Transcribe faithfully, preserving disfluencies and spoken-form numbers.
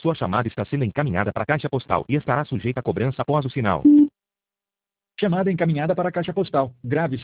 Sua chamada está sendo encaminhada para a caixa postal e estará sujeita a cobrança após o sinal. Chamada encaminhada para a caixa postal. Grave